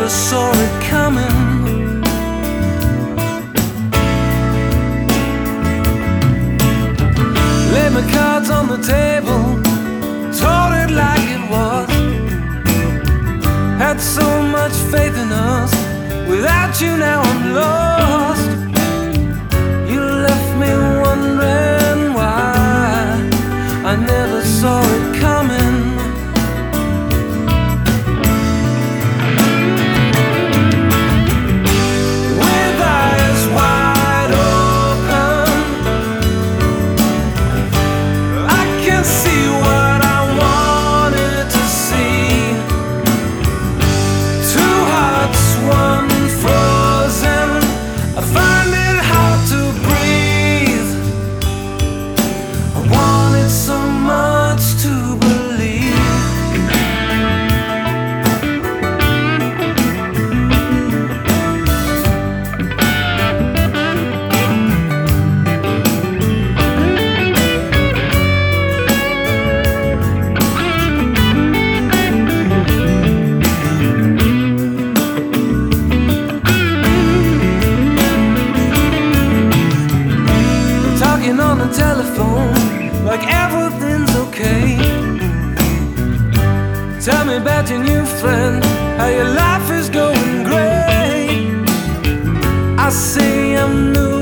never saw it coming. Laid my cards on the table, told it like it was. Had so much faith in us, without you now I'm lost. You left me wondering why I never saw it coming. With eyes wide open, I can see what I wanted to see. Two hearts, one frozen, I find it hard to breathe. I wanted so much to believe. Talking on the telephone like everything's okay. Tell me about your new friend, how your life is going great. I say I'm new